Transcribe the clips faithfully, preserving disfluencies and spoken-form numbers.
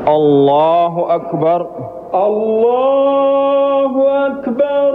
الله أكبر. الله أكبر.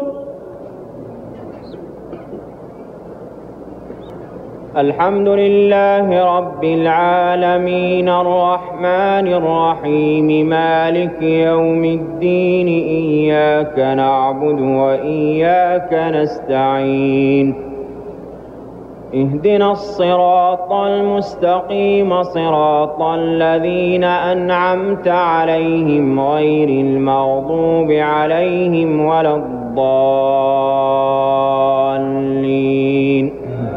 الحمد لله رب العالمين الرحمن الرحيم مالك يوم الدين إياك نعبد وإياك نستعين اهدنا الصراط المستقيم صراط الذين أنعمت عليهم غير المغضوب عليهم ولا الضالين.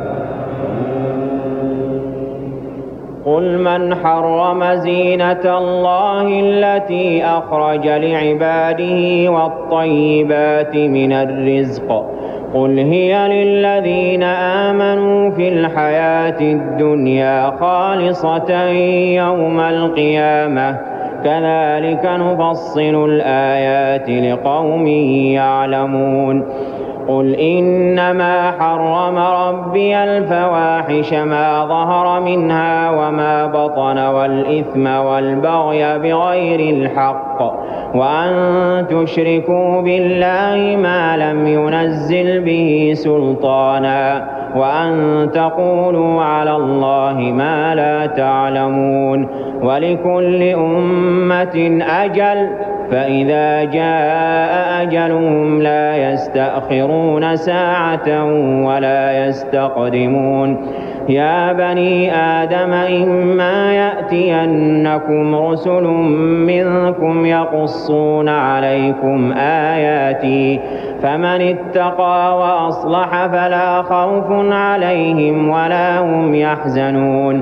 قل من حرم زينة الله التي أخرج لعباده والطيبات من الرزق قل هي للذين آمنوا في الحياة الدنيا خالصة يوم القيامة كذلك نفصل الآيات لقوم يعلمون. قل إنما حرم ربي الفواحش ما ظهر منها وما بطن والإثم والبغي بغير الحق وأن تشركوا بالله ما لم ينزل به سلطانا وأن تقولوا على الله ما لا تعلمون. ولكل أمة أجل فإذا جاء أجلهم لا يستأخرون ساعة ولا يستقدمون. يا بني آدم إما يأتينكم رسل منكم يقصون عليكم آياتي فمن اتقى وأصلح فلا خوف عليهم ولا هم يحزنون.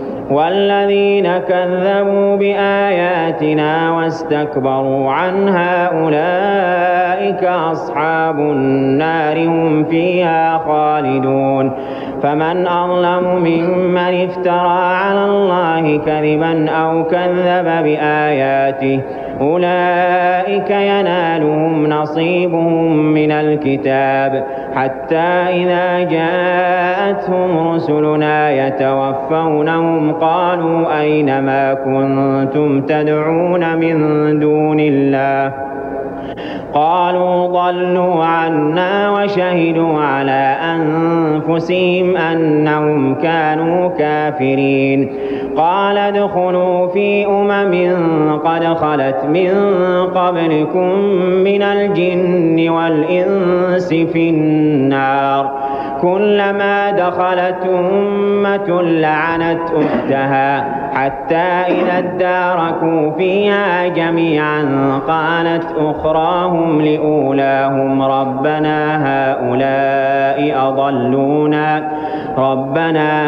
والذين كذبوا بآياتنا واستكبروا عنها أولئك أصحاب النار هم فيها خالدون. فمن أظلم ممن افترى على الله كذبا أو كذب بآياته أولئك ينالهم نصيبهم من الكتاب حتى إذا جاءتهم رسلنا يتوفونهم قالوا أين ما كنتم تدعون من دون الله قالوا ضلوا عنا وشهدوا على أنفسهم أنهم كانوا كافرين. قال ادخلوا في أمم قد خلت من قبلكم من الجن والإنس في النار كلما دخلت أمة لعنت أختها حتى إذا اداركوا فيها جميعا قالت أخراهم لأولاهم ربنا هؤلاء أضلونا ربنا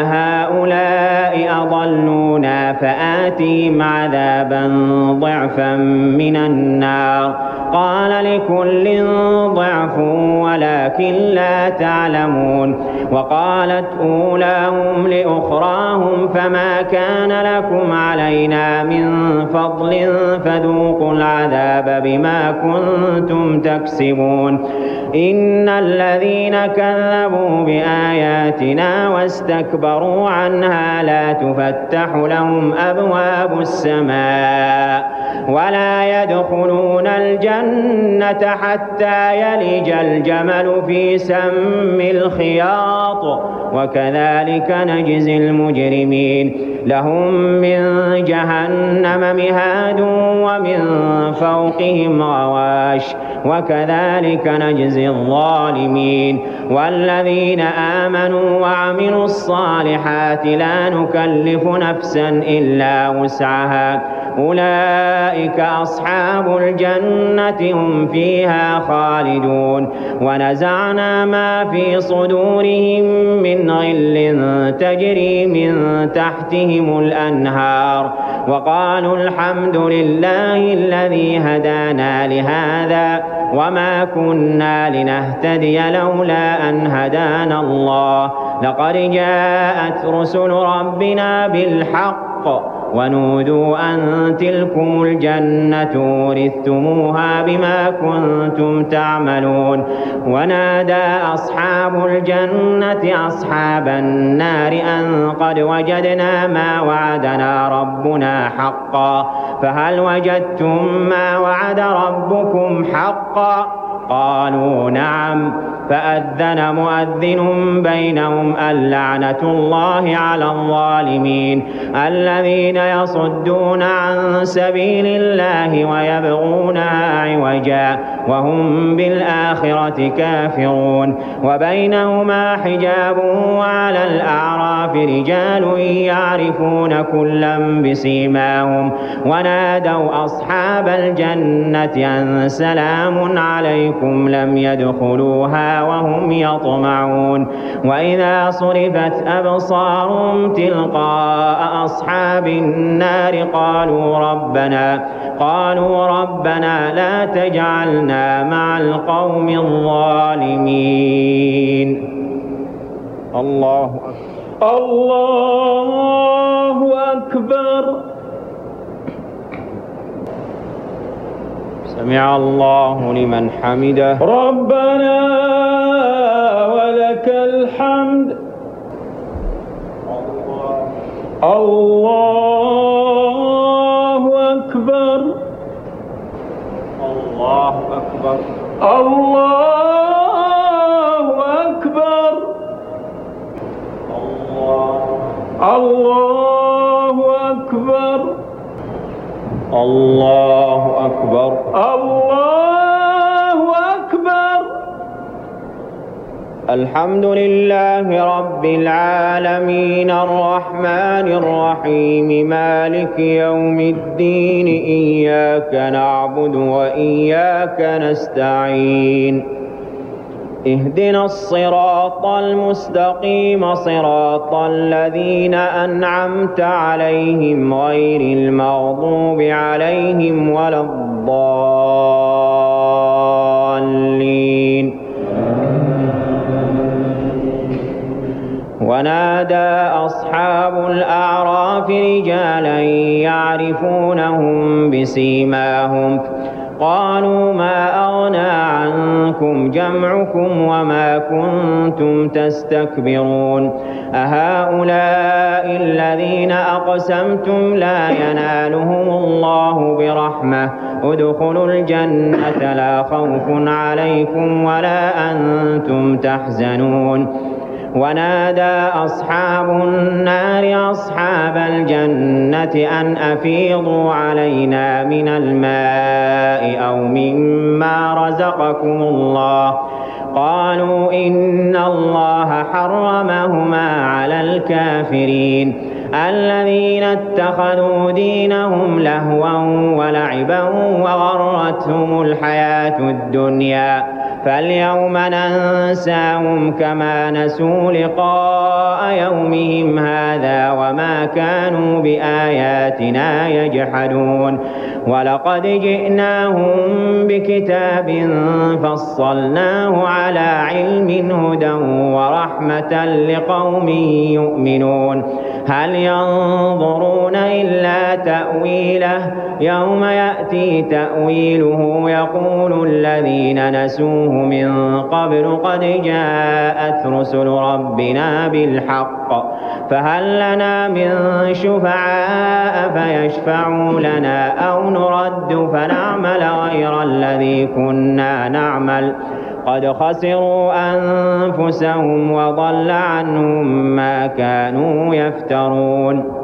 هؤلاء أضلونا فآتهم عذابا ضعفا من النار قال لكل ضعف ولكن لا تعلمون. وقالت أولاهم لأخراهم فما كان لكم علينا من فضل فذوقوا العذاب بما كنتم تكسبون. إن الذين كذبوا بآياتنا واستكبروا عنها لا تفتح لهم أبواب السماء ولا يدخلون الجنة حتى يلج الجمل في سم الخياط وكذلك نجزي المجرمين. لهم من جهنم مهاد ومن فوقهم غواش وكذلك نجزي الظالمين. والذين آمنوا وعملوا الصالحات لا نكلف نفسا إلا وسعها أولئك أصحاب الجنة هم فيها خالدون. ونزعنا ما في صدورهم من غل تجري من تحتهم الأنهار وقالوا الحمد لله الذي هدانا لهذا وما كنا لنهتدي لولا أن هدانا الله لقد جاءت رسل ربنا بالحق ونودوا أن تلكم الجنة ورثتموها بما كنتم تعملون. ونادى أصحاب الجنة أصحاب النار أن قد وجدنا ما وعدنا ربنا حقا فهل وجدتم ما وعد ربكم حقا؟ قالوا نعم. فأذن مؤذن بينهم اللعنة الله على الظالمين الذين يصدون عن سبيل الله ويبغونها عوجا وهم بالآخرة كافرون. وبينهما حجاب وعلى الأعراف رجال يعرفون كلا بسيماهم ونادوا أصحاب الجنة أن سلام عليكم لم يدخلوها وهم يطمعون. وإذا صرفت أبصارهم تلقاء أصحاب النار قالوا ربنا قالوا ربنا لا تجعلنا مع القوم الظالمين. الله أكبر. الله أكبر. سمع الله لمن حمده. ربنا ولك الحمد. الله أكبر. الله أكبر. الله أكبر. الله أكبر. الله أكبر. الله أكبر. الحمد لله رب العالمين الرحمن الرحيم مالك يوم الدين إياك نعبد وإياك نستعين اهدنا الصراط المستقيم صراط الذين أنعمت عليهم غير المغضوب عليهم ولا الضالين. ونادى أصحاب الأعراف رجالا يعرفونهم بسيماهم قالوا ما أغنى عنكم جمعكم وما كنتم تستكبرون أهؤلاء الذين أقسمتم لا ينالهم الله برحمة ادخلوا الجنة لا خوف عليكم ولا أنتم تحزنون. ونادى أصحاب النار أصحاب الجنة أن أفيضوا علينا من الماء أو مما رزقكم الله قالوا إن الله حرمهما على الكافرين الذين اتخذوا دينهم لهوا ولعبا وغرتهم الحياة الدنيا فاليوم ننساهم كما نسوا لقاء يومهم هذا وما كانوا بآياتنا يجحدون. ولقد جئناهم بكتاب فصلناه على علم هدى ورحمة لقوم يؤمنون هل ينظرون إلا تأويله يوم يأتي تأويله يقول الذين نسوه من قبل قد جاءت رسل ربنا بالحق فهل لنا من شفعاء فيشفعوا لنا أو نرد فنعمل غير الذي كنا نعمل قد خسروا أنفسهم وضل عنهم ما كانوا يفترون.